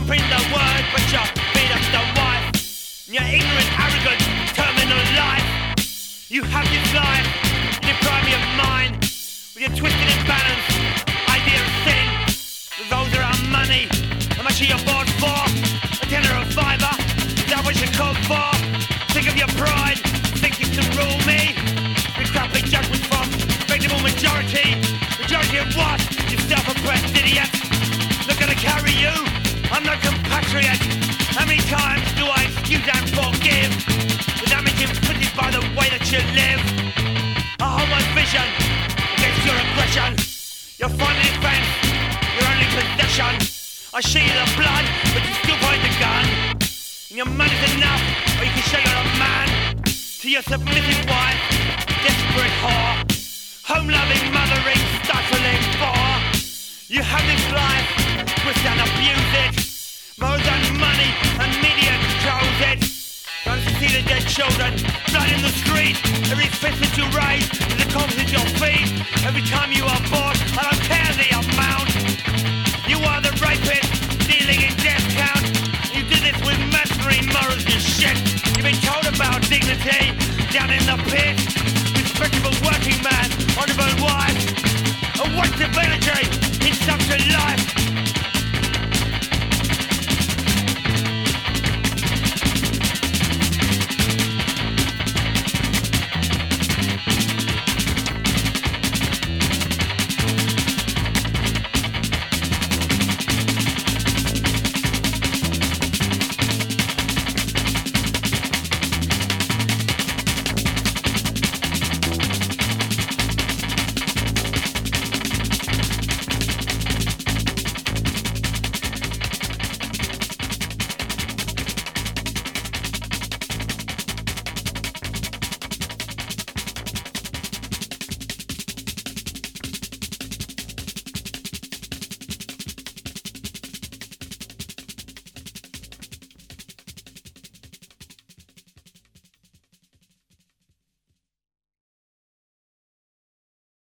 print the word, but you beat up the wife. And your ignorant, arrogant, terminal life. You have this life, you deprive me of mine, with your twisted imbalance, idea of sin. Those are our money. How much are you bought for? A tenner or a fiver? Is that what you come for? Think of your pride, think you can rule me? With crappy judgments from respectable majority. Majority of what? You self-oppressed idiot. Not gonna carry you, I'm no compatriot. How many times do I excuse and forgive? The damage inflicted by the way that you live. I hold my vision against your aggression. Your final defense, your only possession. I see the blood, but you still point the gun. And your money's enough, or you can show you're a man. To your submissive wife, desperate whore. Home-loving, mothering, stifling bore. You have this life, twist and abuse it. More than money and media controls it. Don't see the dead children, blood in the street. Every fist that you raise is a corpse at your feet. Every time you are bored, I don't care the amount. You are the rapist, dealing in death count. You did this with mercenary morals and shit. You've been told about dignity down in the pit. Respectable working